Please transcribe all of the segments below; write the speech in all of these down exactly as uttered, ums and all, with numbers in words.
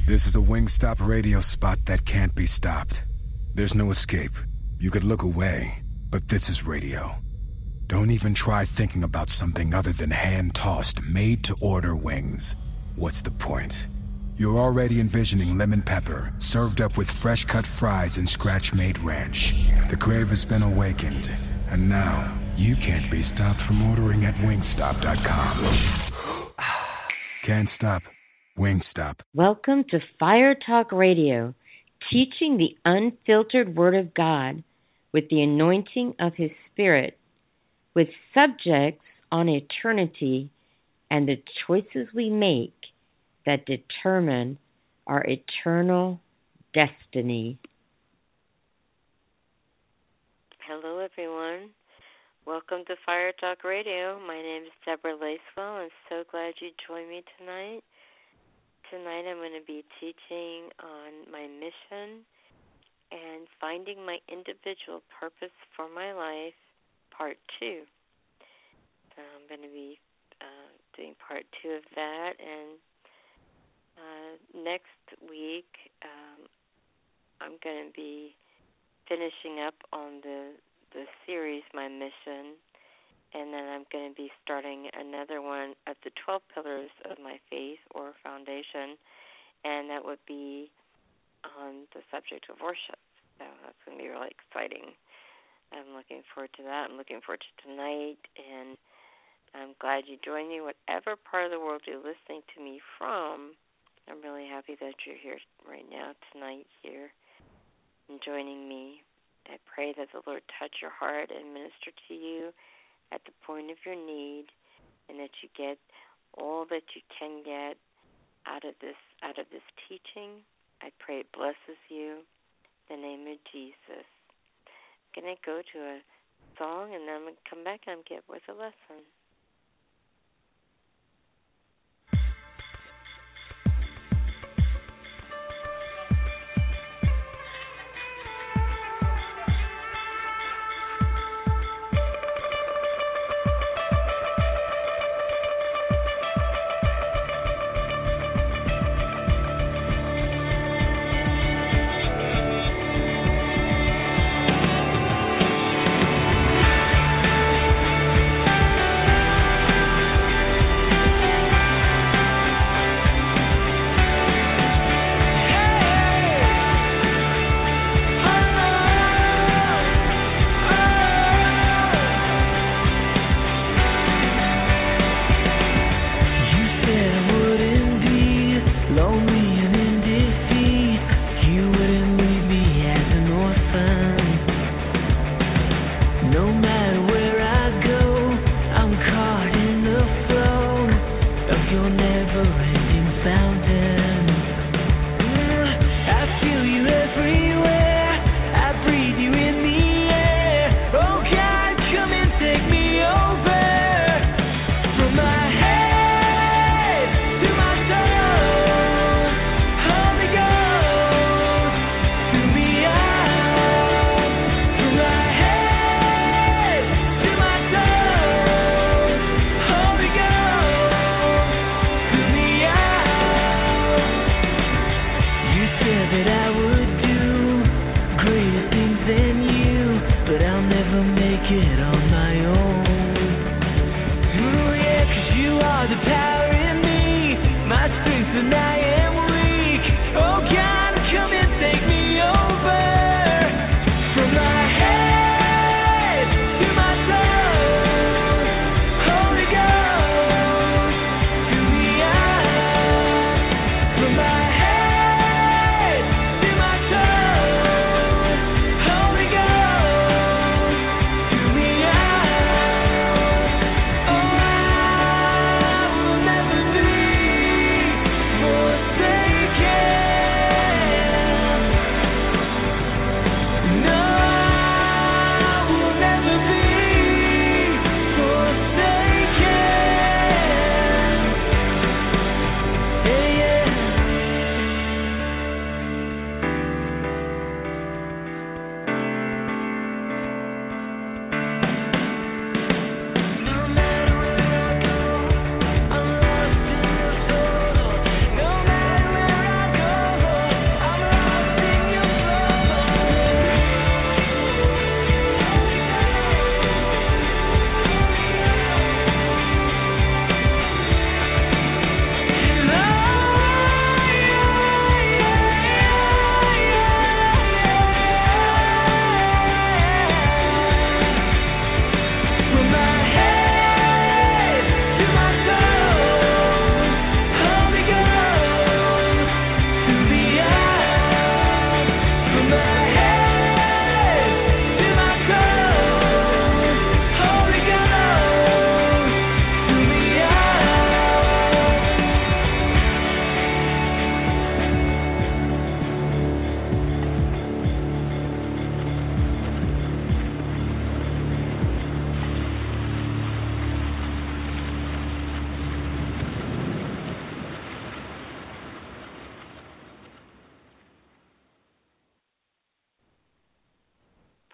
This is a Wingstop radio spot that can't be stopped. There's no escape. You could look away, but this is radio. Don't even try thinking about something other than hand-tossed, made-to-order wings. What's the point? You're already envisioning lemon pepper, served up with fresh-cut fries and scratch-made ranch. The crave has been awakened, and now you can't be stopped from ordering at wingstop dot com. Can't stop. Wingstop. Welcome to Fire Talk Radio, teaching the unfiltered Word of God with the anointing of His Spirit, with subjects on eternity and the choices we make that determine our eternal destiny. Hello, everyone. Welcome to Fire Talk Radio. My name is Deborah Lacewell. I'm so glad you joined me tonight. Tonight I'm going to be teaching on my mission and finding my individual purpose for my life, part two. So I'm going to be uh, doing part two of that, and Uh, next week, um, I'm going to be finishing up on the the series, My Mission, and then I'm going to be starting another one of the twelve pillars of my faith or foundation, and that would be on the subject of worship. So that's going to be really exciting. I'm looking forward to that. I'm looking forward to tonight, and I'm glad you joined me, whatever part of the world you're listening to me from. I'm really happy that you're here right now, tonight, here, and joining me. I pray that the Lord touch your heart and minister to you at the point of your need, and that you get all that you can get out of this out of this teaching. I pray it blesses you. In the name of Jesus. I'm going to go to a song, and then I'm going to come back and get with a lesson. Thank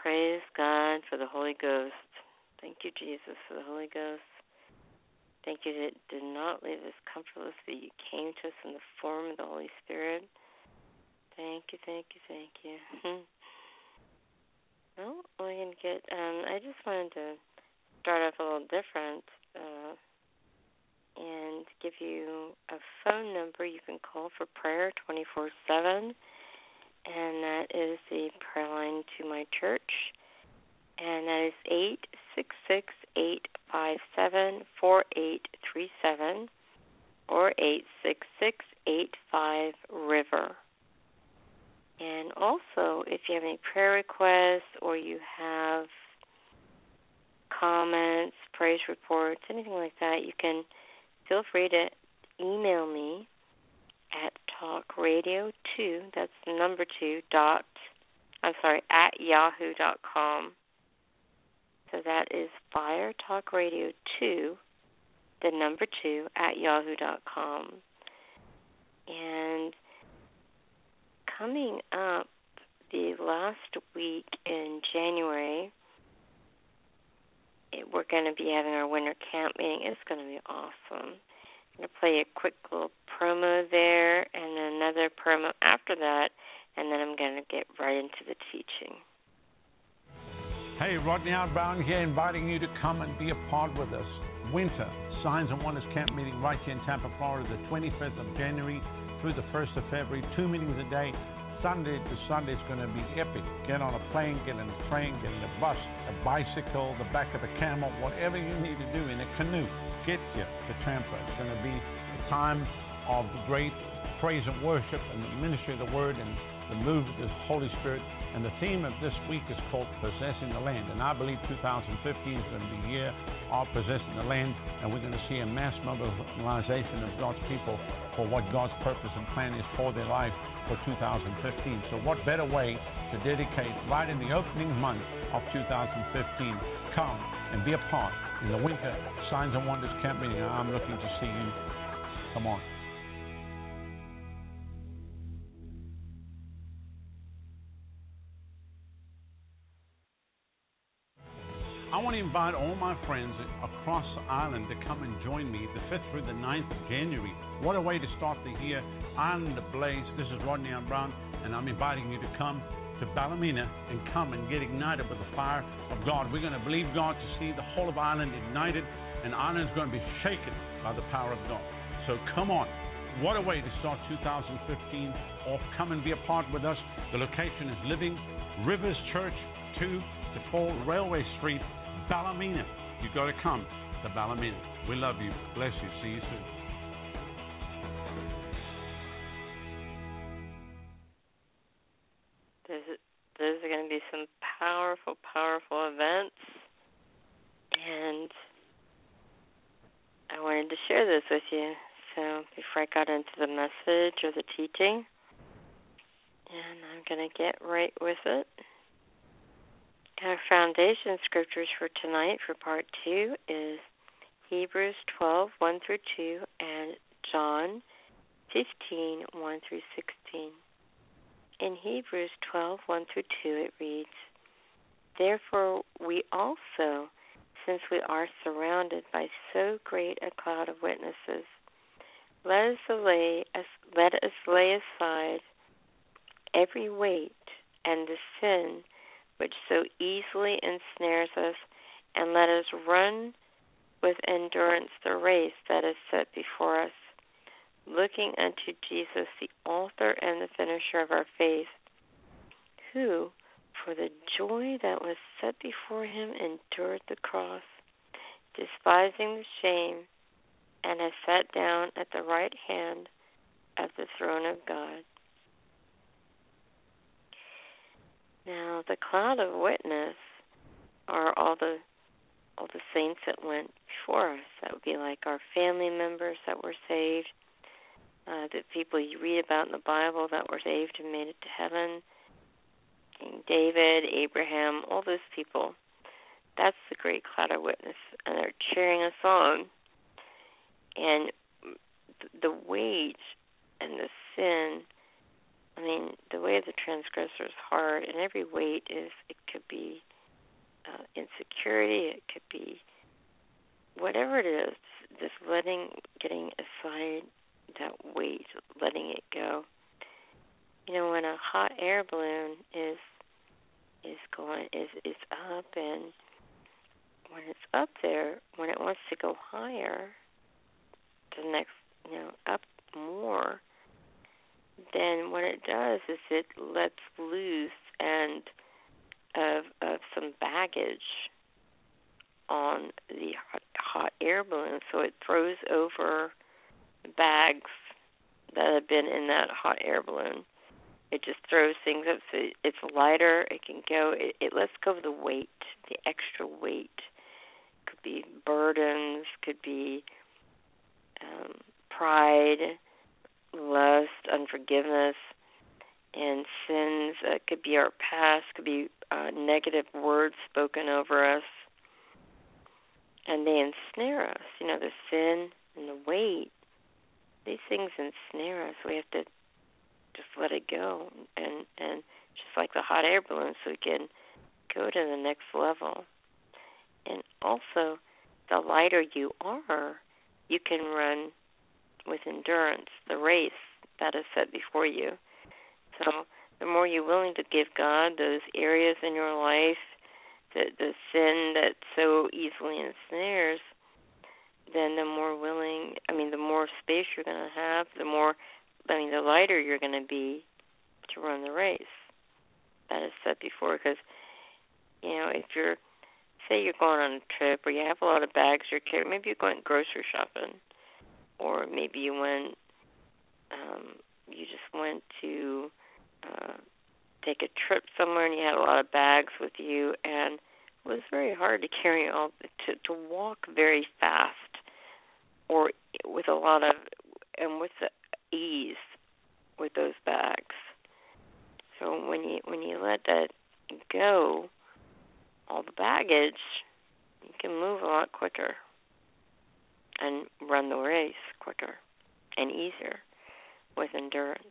Praise God for the Holy Ghost. Thank you, Jesus, for the Holy Ghost. Thank you that did not leave us comfortless, that you came to us in the form of the Holy Spirit. Thank you, thank you, thank you. Well, we're going to get, um, I just wanted to start off a little different uh, and give you a phone number you can call for prayer twenty-four seven, and that is the prayer line to my church, and that is eight six six, eight five seven, four eight three seven or eight six six, eight five, river. And also, if you have any prayer requests or you have comments, praise reports, anything like that, you can feel free to email me at talkradio two, that's the number two, dot, I'm sorry, at yahoo dot com. So that is firetalkradio two, the number two, at yahoo dot com. And coming up the last week in January, it, we're going to be having our winter camp meeting. It's going to be awesome. I'm going to play a quick little promo there and then another promo after that, and then I'm going to get right into the teaching. Hey, Rodney R. Brown here, inviting you to come and be a part with us. Winter Signs and Wonders Camp meeting right here in Tampa, Florida, the twenty-fifth of January through the first of February, two meetings a day. Sunday to Sunday is going to be epic. Get on a plane, get in a train, get in a bus, a bicycle, the back of a camel, whatever you need to do, in a canoe. Get here to Tampa. It's going to be a time of great praise and worship and the ministry of the Word and the move of the Holy Spirit. And the theme of this week is called Possessing the Land. And I believe two thousand fifteen is going to be a year of possessing the land. And we're going to see a mass mobilization of God's people for what God's purpose and plan is for their life for two thousand fifteen. So what better way to dedicate right in the opening month of two thousand fifteen? Come and be a part in the Winter Signs and Wonders Camp meeting. I'm looking to see you. Come on. I want to invite all my friends across the island to come and join me the fifth through the ninth of January. What a way to start the year. Island ablaze. This is Rodney R. Brown, and I'm inviting you to come to Ballymena and come and get ignited with the fire of God. We're going to believe God to see the whole of Ireland ignited, and Ireland is going to be shaken by the power of God. So come on. What a way to start two thousand fifteen off. Come and be a part with us. The location is Living Rivers Church, two to four Railway Street, Ballymena. You got to come to Ballymena. We love you. Bless you. See you soon. There's, those are going to be some powerful, powerful events. And I wanted to share this with you. So before I got into the message or the teaching, and I'm going to get right with it. Our foundation scriptures for tonight, for part two, is Hebrews twelve, one through two, and John fifteen, one through sixteen. In Hebrews twelve, one through two, it reads, Therefore we also, since we are surrounded by so great a cloud of witnesses, let us lay, let us lay aside every weight and the sin which so easily ensnares us, and let us run with endurance the race that is set before us, looking unto Jesus, the author and the finisher of our faith, who, for the joy that was set before him, endured the cross, despising the shame, and has sat down at the right hand of the throne of God. Now, the cloud of witness are all the all the saints that went before us. That would be like our family members that were saved, uh, the people you read about in the Bible that were saved and made it to heaven, King David, Abraham, all those people. That's the great cloud of witness, and they're cheering us on. And the weight and the sin I mean, the way of the transgressor is hard, and every weight is, it could be uh, insecurity, it could be whatever it is, just letting, getting aside that weight, letting it go. You know, when a hot air balloon is is going is is up, and when it's up there, when it wants to go higher, the next, you know, up more, then what it does is it lets loose and of of some baggage on the hot, hot air balloon, so it throws over bags that have been in that hot air balloon. It just throws things up, so it's lighter. It can go. It, it lets go of the weight, the extra weight. Could be burdens. Could be um, pride, lust, unforgiveness, and sins. Uh, it could be our past. Could be uh, negative words spoken over us, and they ensnare us. You know, the sin and the weight. These things ensnare us. We have to just let it go, and and just like the hot air balloon, so we can go to the next level. And also, the lighter you are, you can run with endurance the race that is set before you. So the more you're willing to give God those areas in your life, the, the sin that so easily ensnares, then the more willing, I mean, the more space you're going to have, the more, I mean, the lighter you're going to be to run the race that is set before. Because, you know, if you're, say you're going on a trip, or you have a lot of bags you're carrying, maybe you're going grocery shopping, or maybe you went, um, you just went to uh, take a trip somewhere, and you had a lot of bags with you, and it was very hard to carry all, to, to walk very fast, or with a lot of, and with the ease with those bags. So when you when you let that go, all the baggage, you can move a lot quicker and run the race quicker and easier with endurance.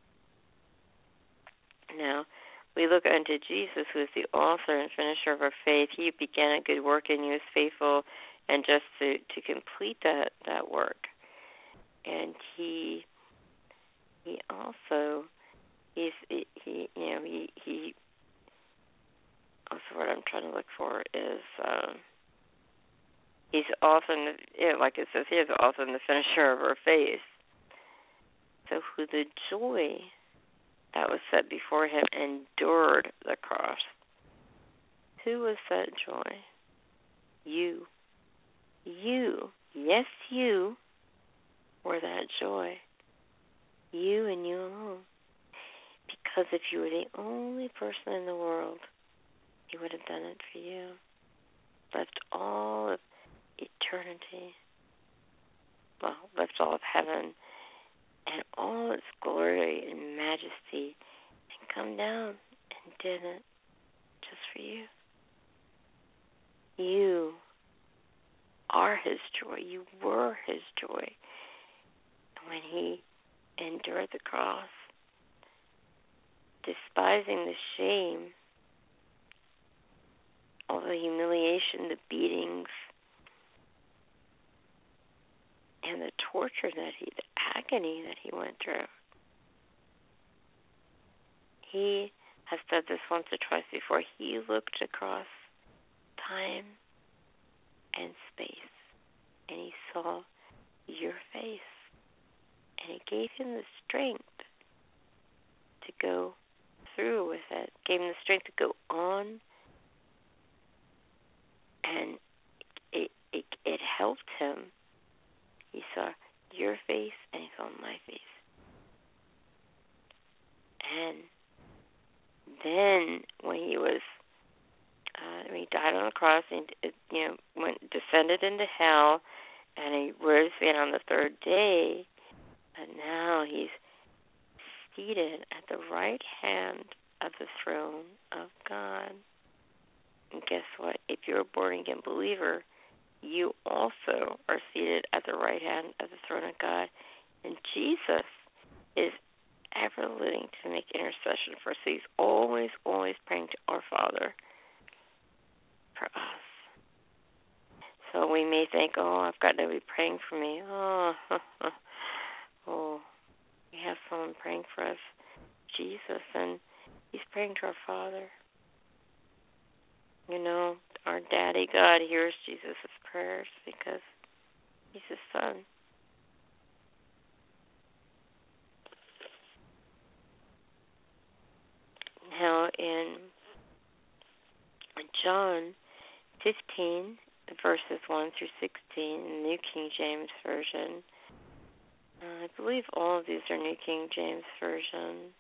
Now, we look unto Jesus, who is the author and finisher of our faith. He began a good work in you, is faithful and just to, to complete that, that work. And he he also he's he, he you know he he also what I'm trying to look for is um, he's also in the, you know, like it says here, the author and the finisher of our faith. So who the joy that was set before him endured the cross. Who was that joy? You. You. Yes, you were that joy. You and you alone. Because if you were the only person in the world, he would have done it for you. Left all of eternity. Well, left all of heaven and all its glory and majesty, and come down and did it just for you. You are his joy. You were his joy. When he endured the cross, despising the shame, all the humiliation, the beatings, and the torture that he, the agony that he went through. He has said this once or twice before. He looked across time and space, and he saw your face, and it gave him the strength to go through with it, gave him the strength to go on, and it it, it helped him. He saw your face, and he saw my face. And then when he was, uh, when he died on the cross, and it, you know, went descended into hell, and he rose again on the third day, and now he's seated at the right hand of the throne of God. And guess what? If you're a born-again believer, you also are seated at the right hand of the throne of God. And Jesus is ever for the living to make intercession for us. So he's always, always praying to our Father for us. So we may think, oh, I've got nobody praying for me. Oh, oh, we have someone praying for us, Jesus, and he's praying to our Father. You know, our Daddy God hears Jesus' prayers because he's his son. Now in John fifteen, verses one through sixteen, in the New King James Version, uh, I believe all of these are New King James Version.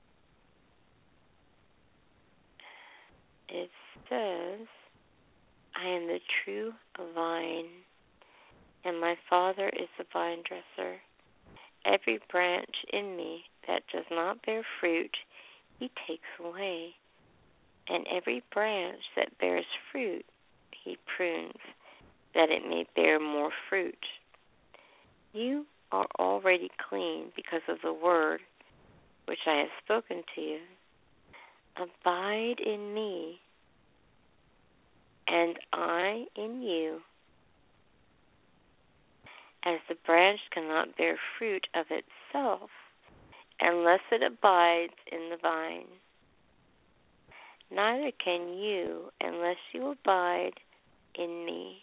It says, I am the true vine, and my Father is the vine dresser. Every branch in me that does not bear fruit, he takes away. And every branch that bears fruit, he prunes, that it may bear more fruit. You are already clean because of the word which I have spoken to you. Abide in me, and I in you. As the branch cannot bear fruit of itself unless it abides in the vine, neither can you unless you abide in me.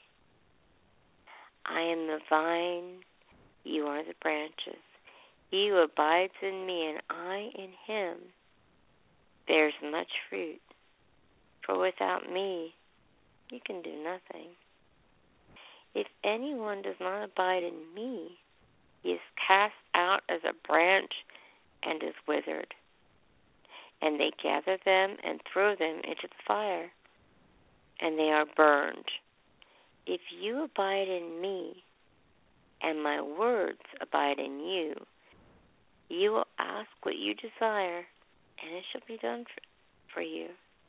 I am the vine, you are the branches. He who abides in me and I in him bears much fruit, for without me you can do nothing. If anyone does not abide in me, he is cast out as a branch and is withered. And they gather them and throw them into the fire, and they are burned. If you abide in me, and my words abide in you, you will ask what you desire, and it shall be done for, for you.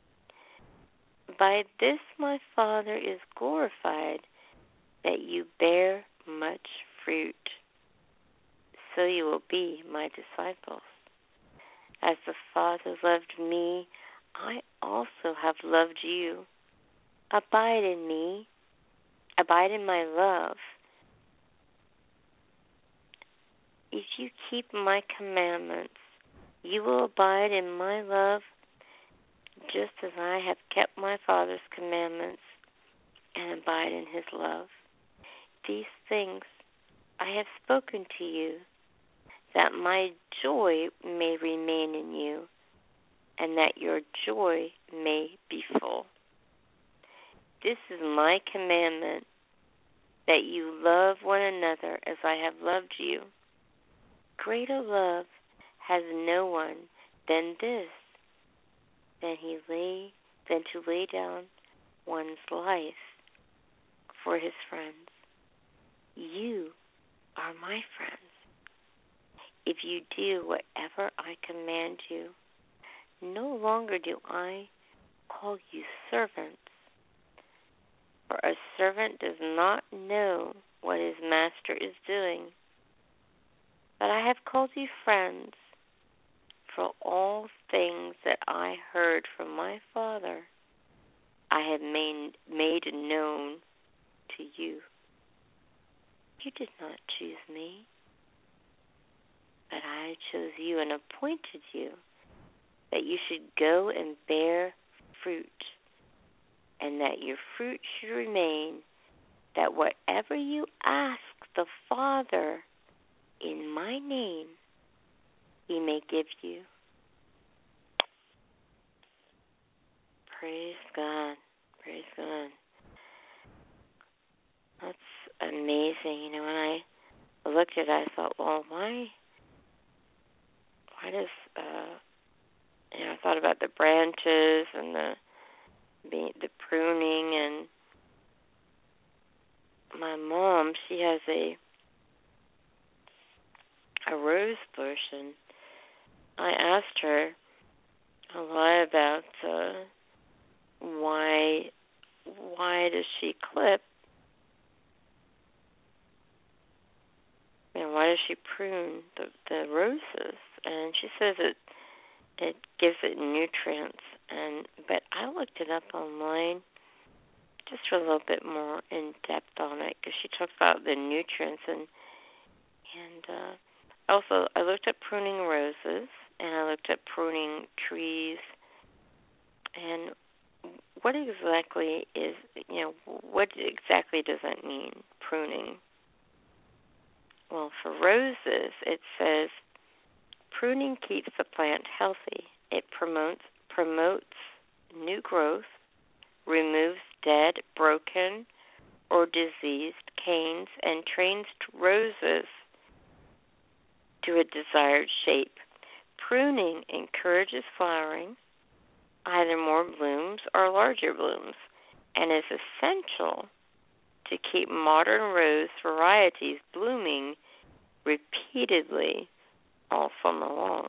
By this my Father is glorified, that you bear much fruit, so you will be my disciples. As the Father loved me, I also have loved you. Abide in me, abide in my love. If you keep my commandments, you will abide in my love, just as I have kept my Father's commandments and abide in his love. These things I have spoken to you, that my joy may remain in you, and that your joy may be full. This is my commandment, that you love one another as I have loved you. Greater love has no one than this, than he lay, than to lay down one's life for his friends. You are my friends, if you do whatever I command you. No longer do I call you servants, for a servant does not know what his master is doing. But I have called you friends, for all things that I heard from my Father I have made, made known to you. You did not choose me, but I chose you and appointed you, that you should go and bear fruit, and that your fruit should remain, that whatever you ask the Father in my name, he may give you. Praise God. Praise God. That's amazing. You know, when I looked at it, I thought, well, why, why does, uh, you know, I thought about the branches and the, the, the pruning, and my mom, she has a, a rose bush, and I asked her a lot about uh, why why does she clip, you know, why does she prune the, the roses? and she says it it gives it nutrients. And but I looked it up online just for a little bit more in depth on it because she talks about the nutrients and and uh, also I looked at pruning roses and I looked at pruning trees. And what exactly is, you know, what exactly does that mean, pruning? Well, for roses, it says pruning keeps the plant healthy. It promotes promotes new growth, removes dead, broken, or diseased canes, and trains roses to a desired shape. Pruning encourages flowering, either more blooms or larger blooms, and is essential to keep modern rose varieties blooming repeatedly all summer long.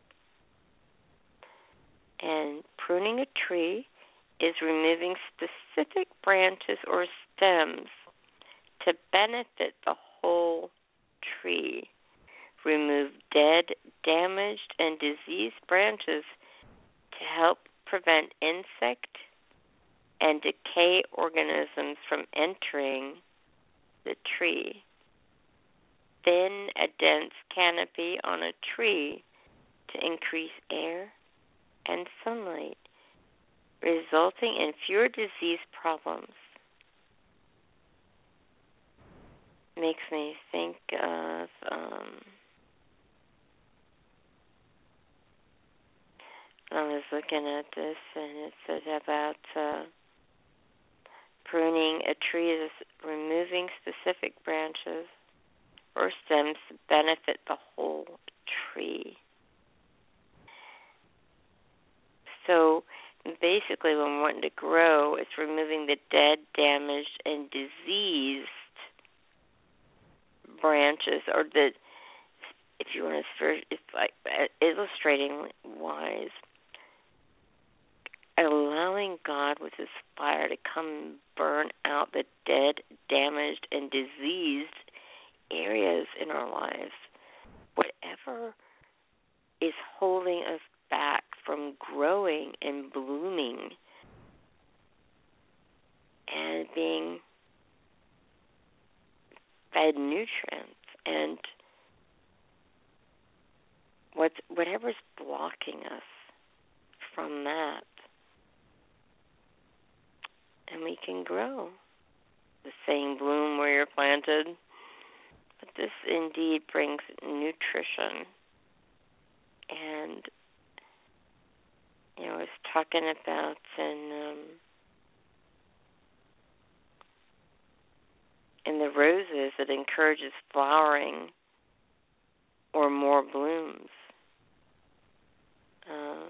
And pruning a tree is removing specific branches or stems to benefit the whole tree. Remove dead, damaged, and diseased branches to help prevent insect and decay organisms from entering the tree. Thin a dense canopy on a tree to increase air and sunlight, resulting in fewer disease problems. Makes me think of um, I was looking at this, and it said about uh, pruning a tree is removing specific branches or stems to benefit the whole tree. So basically, when we're wanting to grow, it's removing the dead, damaged, and diseased branches, or the, if you want to, it's like illustrating wise, allowing God with His fire to come and burn out the dead, damaged, and diseased areas in our lives. Whatever is holding us back from growing and blooming and being fed nutrients, and what's, whatever's blocking us from that, and we can grow. The saying, bloom where you're planted. But this indeed brings nutrition. And, you know, I was talking about in, um, in the roses, it encourages flowering or more blooms. Uh,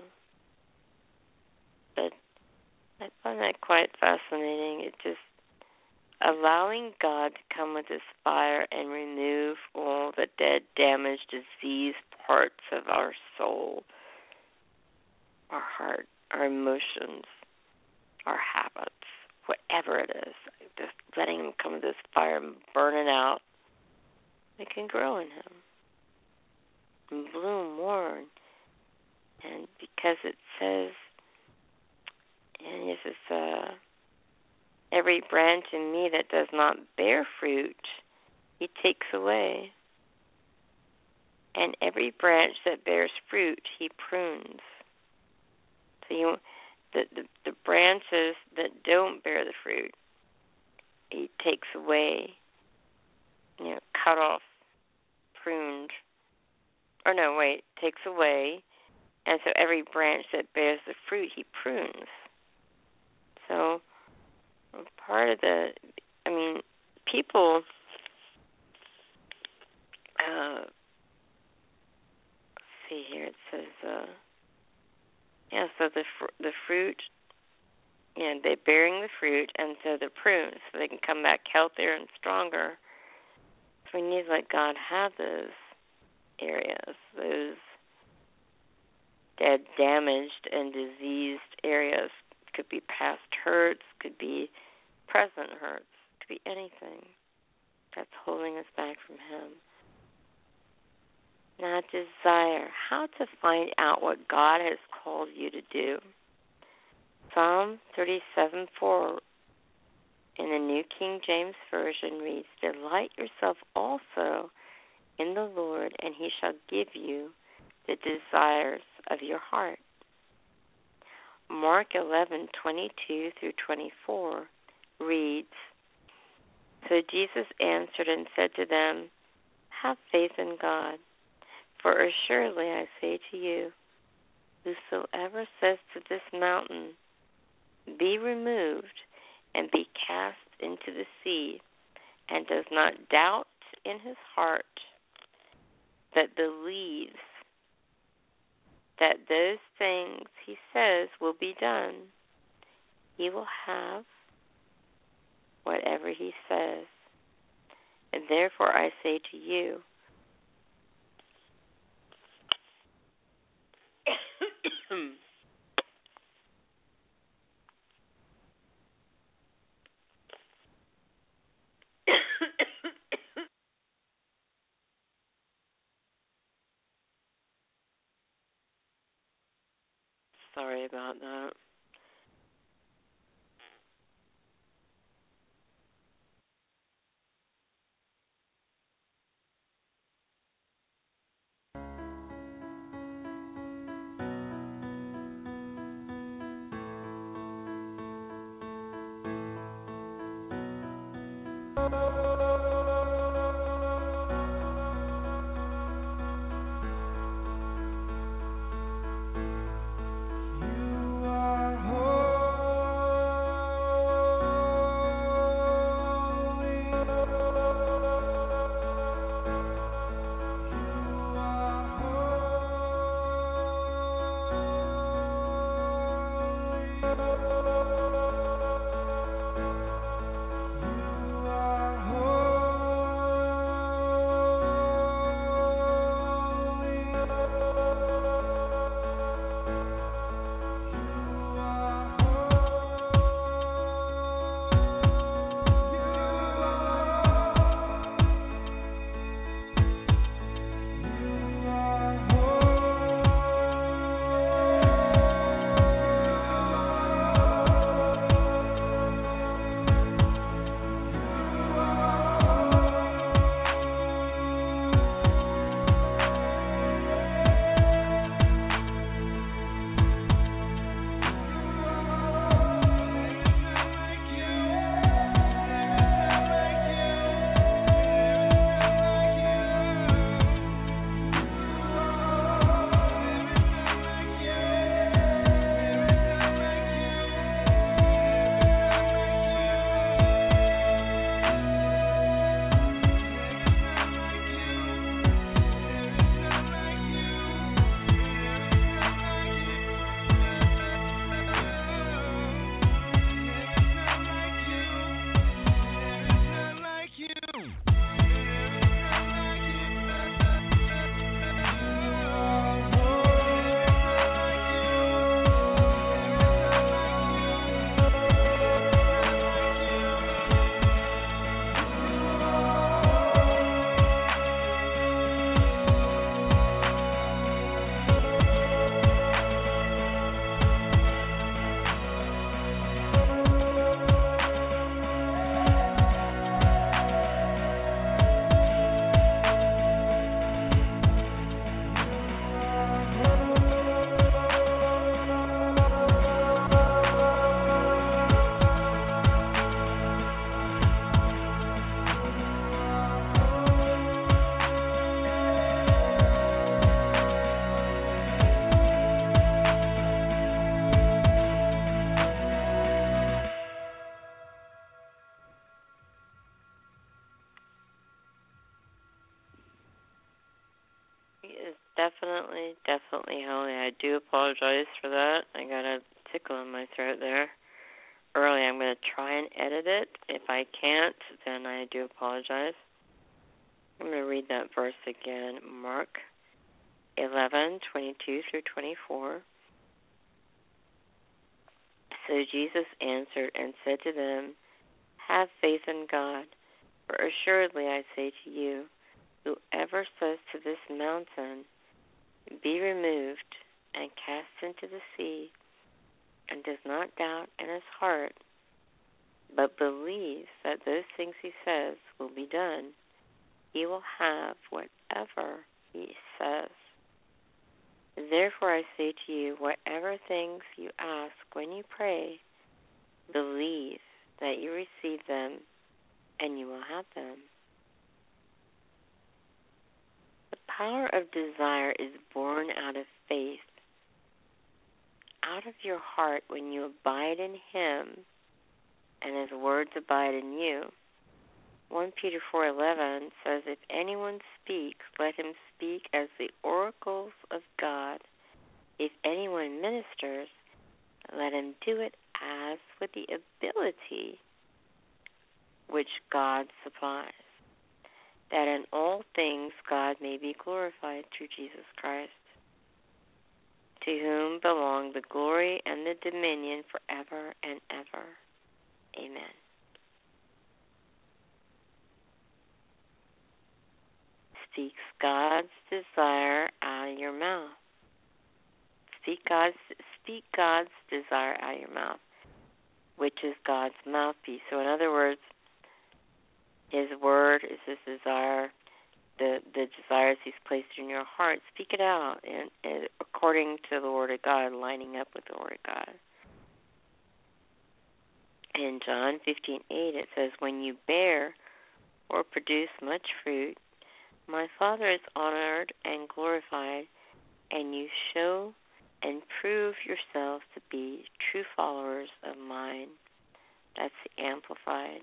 but I find that quite fascinating. It just allowing God to come with His fire and remove all the dead, damaged, diseased parts of our soul, our heart, our emotions, our habits, whatever it is. Just letting Him come with His fire and burn it out. It can grow in Him and bloom more. And because it says, and this is uh, every branch in me that does not bear fruit, He takes away. And every branch that bears fruit, He prunes. So you, the, the the branches that don't bear the fruit, He takes away, you know, cut off, pruned. Or no, wait, takes away. And so every branch that bears the fruit, He prunes. So part of the, I mean, people, uh, let's see here, it says, uh, yeah, so the fr- the fruit, you know, they're bearing the fruit, and so they're pruned, so they can come back healthier and stronger. So we need to let God have those areas, those dead, damaged, and diseased areas. Could be past hurts, could be present hurts, could be anything that's holding us back from Him. Now, desire, how to find out what God has called you to do. Psalm thirty-seven four in the New King James Version reads, Delight yourself also in the Lord, and he shall give you the desires of your heart. Mark eleven twenty-two through twenty-four reads, So Jesus answered and said to them, Have faith in God, for assuredly I say to you, whosoever says to this mountain, Be removed and be cast into the sea, and does not doubt in his heart, but believes that those things he says will be done, he will have whatever he says. And therefore I say to you, sorry about that. Definitely, definitely, Holly. I do apologize for that. I got a tickle in my throat there early. I'm going to try and edit it. If I can't, then I do apologize. I'm going to read that verse again. Mark eleven twenty-two through twenty-four. So Jesus answered and said to them, Have faith in God, for assuredly I say to you, Whoever says to this mountain, be removed and cast into the sea, and does not doubt in his heart, but believes that those things he says will be done, he will have whatever he says. Therefore I say to you, whatever things you ask when you pray, believe that you receive them, and you will have them. The power of desire is born out of faith. Out of your heart when you abide in him, and his words abide in you. First Peter four eleven says, if anyone speaks, let him speak as the oracles of God. If anyone ministers, let him do it as with the ability which God supplies, that in all things God may be glorified through Jesus Christ, to whom belong the glory and the dominion forever and ever. Amen. Speaks God's desire out of your mouth. Speak God's, speak God's desire out of your mouth, which is God's mouthpiece. So in other words, his word is his desire, the, the desires he's placed in your heart. Speak it out and, and according to the word of God, lining up with the word of God. In John fifteen eight it says, when you bear or produce much fruit, my Father is honored and glorified, and you show and prove yourselves to be true followers of mine. That's the Amplified.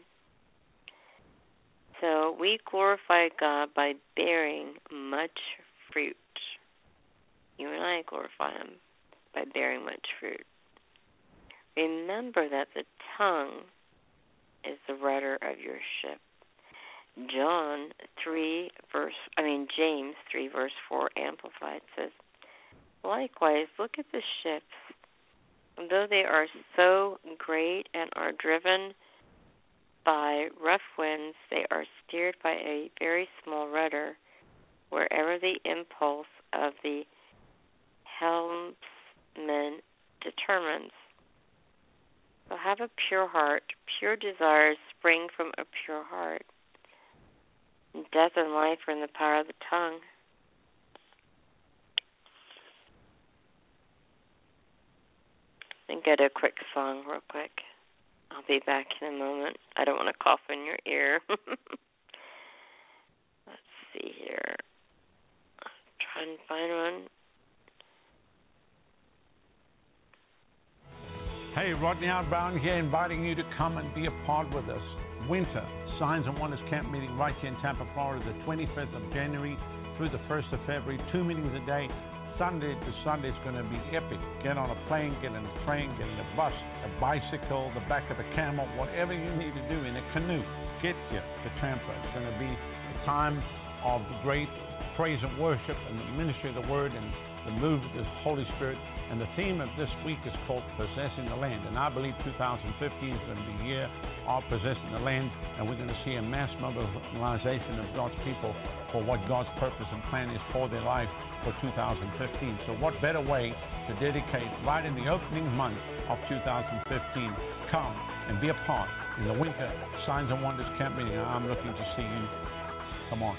So we glorify God by bearing much fruit. You and I glorify him by bearing much fruit. Remember that the tongue is the rudder of your ship. John three verse I mean James three verse four Amplified says, likewise look at the ships, though they are so great and are driven by rough winds, they are steered by a very small rudder, wherever the impulse of the helmsman determines. So have a pure heart. Pure desires spring from a pure heart. Death and life are in the power of the tongue. And get a quick song real quick. I'll be back in a moment. I don't want to cough in your ear. Let's see here. Try and find one. Hey, Rodney Outbound here, inviting you to come and be a part with us. Winter Signs and Wonders Camp meeting right here in Tampa, Florida, the twenty-fifth of January through the first of February. Two meetings a day. Sunday to Sunday is going to be epic. Get on a plane, get in a train, get in a bus, a bicycle, the back of a camel, whatever you need to do, in a canoe. Get you to Tampa. It's going to be a time of great praise and worship and the ministry of the Word and the move of the Holy Spirit. And the theme of this week is called Possessing the Land. And I believe two thousand fifteen is going to be a year of possessing the land. And we're going to see a mass mobilization of God's people for what God's purpose and plan is for their life for two thousand fifteen. So what better way to dedicate right in the opening month of two thousand fifteen? Come and be a part in the Winter Signs and Wonders Camp meeting. I'm looking to see you. Come on.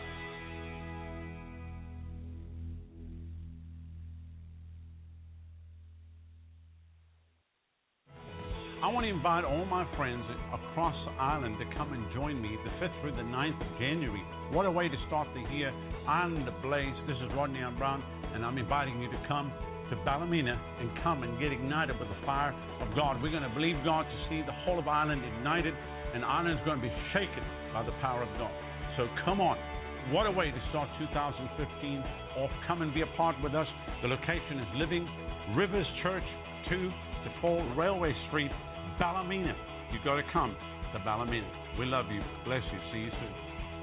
I want to invite all my friends across the island to come and join me the fifth through the ninth of January. What a way to start the year. Island ablaze. This is Rodney Brown, and I'm inviting you to come to Ballymena and come and get ignited with the fire of God. We're going to believe God to see the whole of Ireland ignited, and Ireland is going to be shaken by the power of God. So come on. What a way to start two thousand fifteen off. Come and be a part with us. The location is Living Rivers Church, two to four Railway Street, Ballymena. You got to come to Ballymena. We love you. Bless you. See you soon.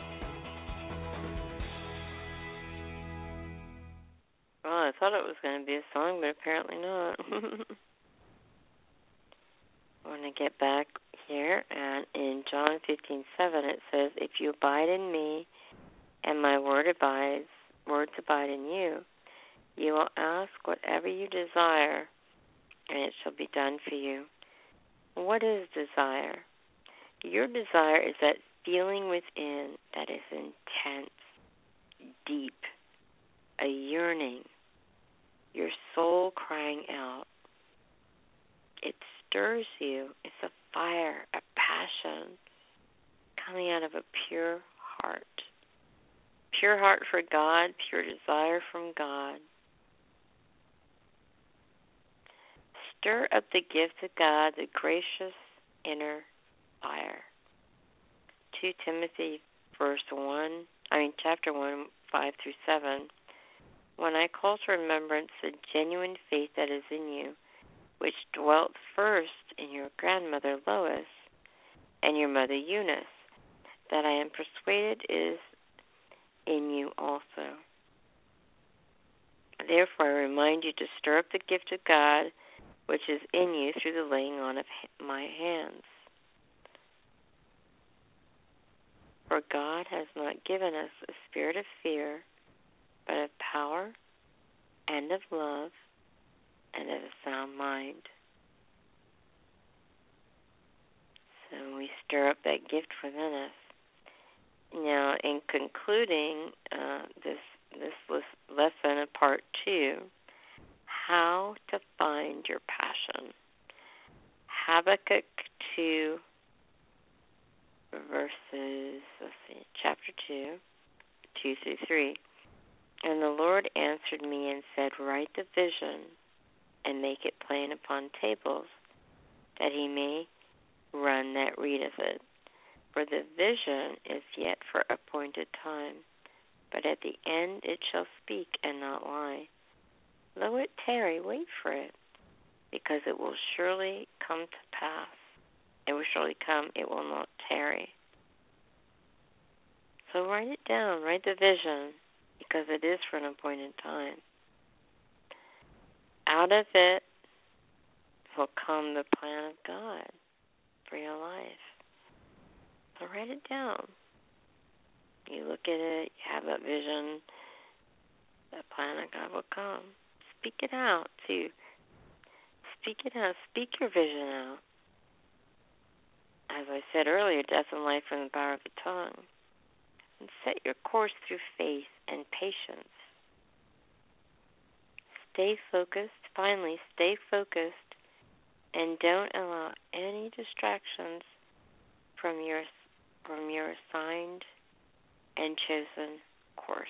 Well, I thought it was going to be a song, but apparently not. I want to get back here, and in John fifteen seven it says, if you abide in me and my word abides, words abide in you, you will ask whatever you desire, and it shall be done for you. What is desire? Your desire is that feeling within that is intense, deep, a yearning, your soul crying out. It stirs you. It's a fire, a passion coming out of a pure heart. Pure heart for God, pure desire from God. Stir up the gift of God, the gracious inner fire. Second Timothy verse one, I mean chapter one, five through seven. When I call to remembrance the genuine faith that is in you, which dwelt first in your grandmother Lois and your mother Eunice, that I am persuaded is in you also. Therefore I remind you to stir up the gift of God which is in you through the laying on of my hands. For God has not given us a spirit of fear, but of power and of love and of a sound mind. So we stir up that gift within us. Now, in concluding uh, this this lesson of part two, how to find your passion. Habakkuk two, verses, let's see, chapter two, two through three. And the Lord answered me and said, write the vision and make it plain upon tables, that he may run that readeth it. For the vision is yet for appointed time, but at the end it shall speak and not lie. Though it tarry, wait for it, because it will surely come to pass. It will surely come, it will not tarry. So write it down, write the vision, because it is for an appointed time. Out of it will come the plan of God for your life. So write it down. You look at it, you have that vision, the plan of God will come. Speak it out, too. Speak it out. Speak your vision out. As I said earlier, death and life are in the power of the tongue. And set your course through faith and patience. Stay focused. Finally, stay focused and don't allow any distractions from your from your assigned and chosen course.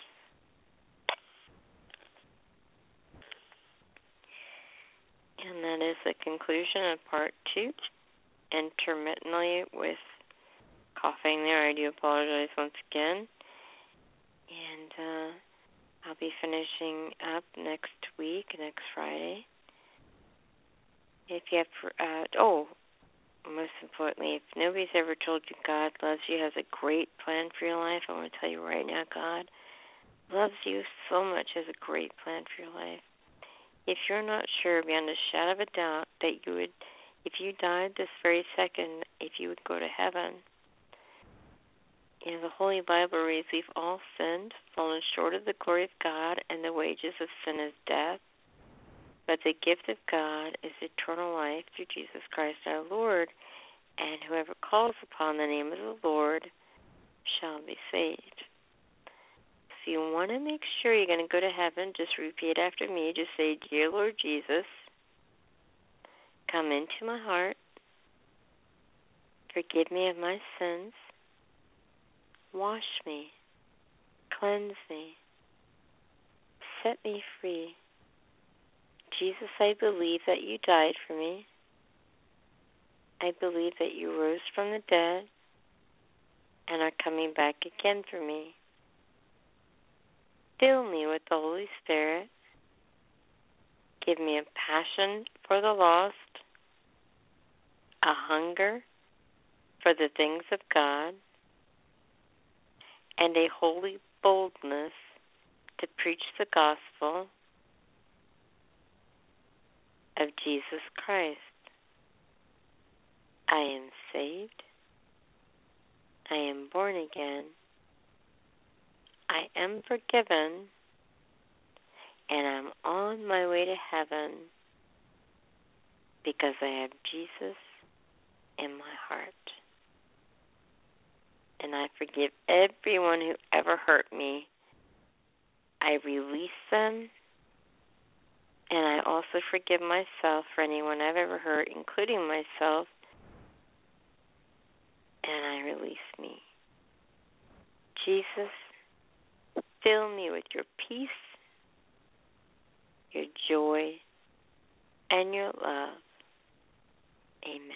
And that is the conclusion of part two. Intermittently with coughing there, I do apologize once again. And uh, I'll be finishing up next week, next Friday. If you have, uh, oh, most importantly, if nobody's ever told you God loves you, has a great plan for your life, I want to tell you right now, God loves you so much, has a great plan for your life. If you're not sure beyond a shadow of a doubt that you would, if you died this very second, if you would go to heaven, you know, the Holy Bible reads, we've all sinned, fallen short of the glory of God, and the wages of sin is death. But the gift of God is eternal life through Jesus Christ our Lord, and whoever calls upon the name of the Lord shall be saved. If you want to make sure you're going to go to heaven, just repeat after me. Just say, Dear Lord Jesus, come into my heart, forgive me of my sins, wash me, cleanse me, set me free. Jesus, I believe that you died for me. I believe that you rose from the dead and are coming back again for me. Fill me with the Holy Spirit. Give me a passion for the lost, a hunger for the things of God, and a holy boldness to preach the gospel of Jesus Christ. I am saved. I am born again. I am forgiven, and I'm on my way to heaven because I have Jesus in my heart. And I forgive everyone who ever hurt me. I release them, and I also forgive myself for anyone I've ever hurt, including myself, and I release me. Jesus, fill me with your peace, your joy, and your love. Amen.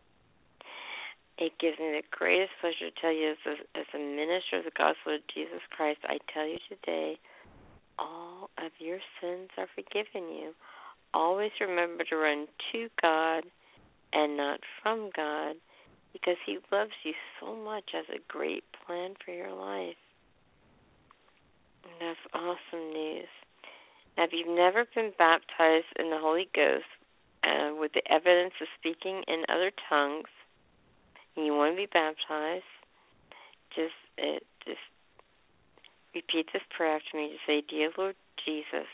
It gives me the greatest pleasure to tell you, as a, as a minister of the gospel of Jesus Christ, I tell you today, all of your sins are forgiven you. Always remember to run to God and not from God, because he loves you so much, has a great plan for your life. And that's awesome news. Now, if you've never been baptized in the Holy Ghost uh, with the evidence of speaking in other tongues, and you want to be baptized, just uh, just repeat this prayer after me. Just say, Dear Lord Jesus,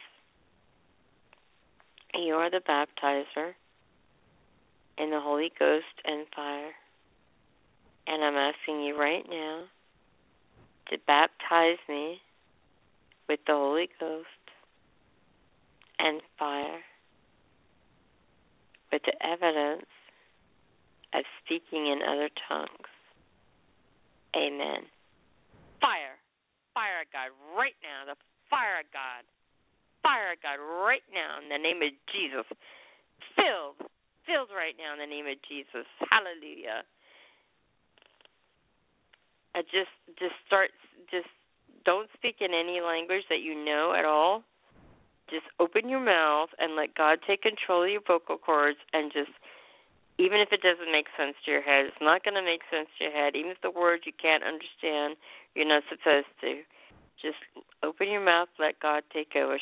you are the baptizer in the Holy Ghost and fire. And I'm asking you right now to baptize me with the Holy Ghost and fire, with the evidence of speaking in other tongues. Amen. Fire. Fire of God right now. The fire of God. Fire of God right now in the name of Jesus. Filled. Filled right now in the name of Jesus. Hallelujah. I just, just start, just don't speak in any language that you know at all. Just open your mouth and let God take control of your vocal cords, and just, even if it doesn't make sense to your head, it's not going to make sense to your head. Even if the words you can't understand, you're not supposed to. Just open your mouth, let God take over.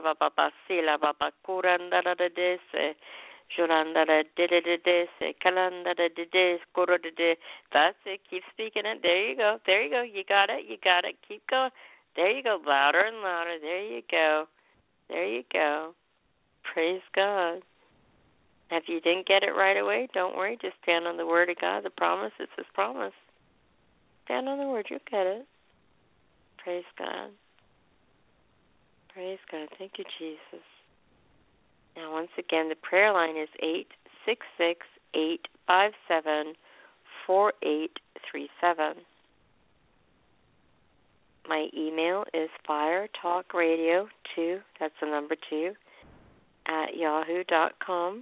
That's it. Keep speaking it. There you go. There you go. You got it. You got it. Keep going. There you go. Louder and louder. There you go. There you go. Praise God. If you didn't get it right away, don't worry. Just stand on the word of God. The promise is his promise. Stand on the word. You'll get it. Praise God. Praise God. Thank you, Jesus. Now, once again, the prayer line is eight six six, eight five seven, four eight three seven. My email is firetalkradio two, that's the number two, at yahoo dot com.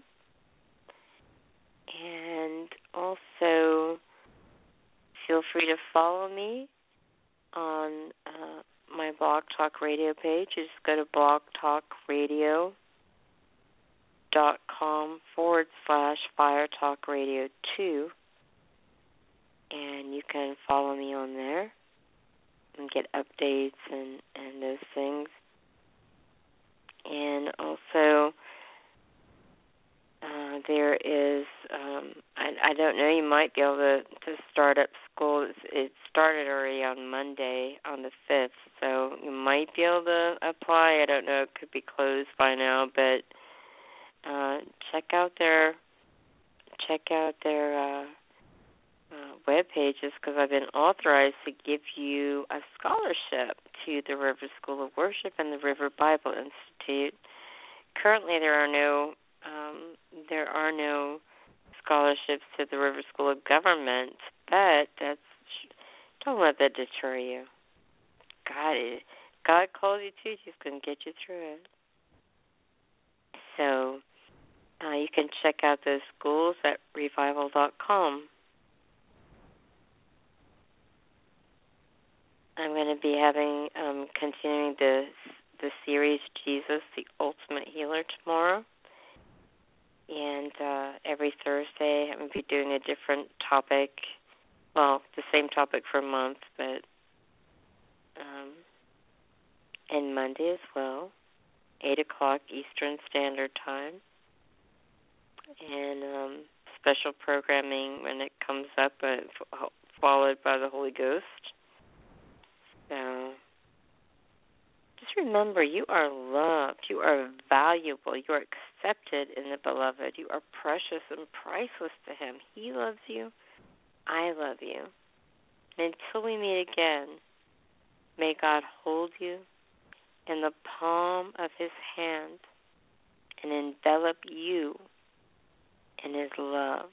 And also, feel free to follow me on uh, my Blog Talk Radio page. You just go to blogtalkradio dot com forward slash Fire Talk Radio two, and you can follow me on there and get updates and, and those things. And also, uh, there is, um, I, I don't know, you might be able to, to start up school. It's, it started already on Monday, on the fifth, so you might be able to apply. I don't know, it could be closed by now, but uh, check out their, check out their uh, uh, web pages, because I've been authorized to give you a scholarship to the River School of Worship and the River Bible Institute. Currently, there are no um, there are no scholarships to the River School of Government, but that's don't let that deter you. God, God calls you to, He's going to get you through it. So uh, you can check out those schools at revival dot com. I'm going to be having, um, continuing the, the series, Jesus, the Ultimate Healer, tomorrow. And uh, every Thursday I'm going to be doing a different topic. Well, the same topic for a month, but um, and Monday as well, eight o'clock Eastern Standard Time. And um, special programming when it comes up, uh, followed by the Holy Ghost. So remember you are loved, you are valuable, you are accepted in the Beloved, you are precious and priceless to Him. He loves you, I love you. And until we meet again, may God hold you in the palm of His hand and envelop you in His love.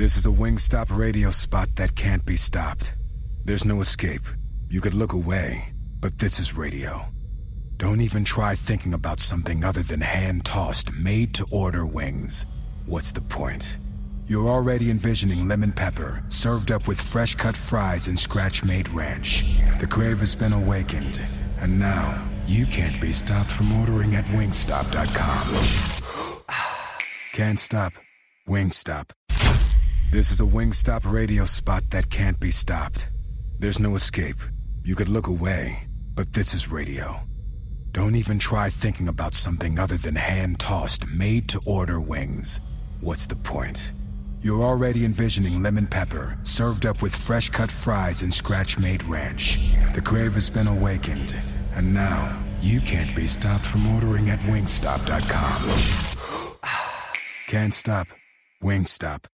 This is a Wingstop radio spot that can't be stopped. There's no escape. You could look away, but this is radio. Don't even try thinking about something other than hand-tossed, made-to-order wings. What's the point? You're already envisioning lemon pepper, served up with fresh-cut fries and scratch-made ranch. The crave has been awakened, and now you can't be stopped from ordering at wingstop dot com. Can't stop. Wingstop. This is a Wingstop radio spot that can't be stopped. There's no escape. You could look away, but this is radio. Don't even try thinking about something other than hand-tossed, made-to-order wings. What's the point? You're already envisioning lemon pepper, served up with fresh-cut fries and scratch-made ranch. The crave has been awakened, and now you can't be stopped from ordering at wingstop dot com. Can't stop. Wingstop.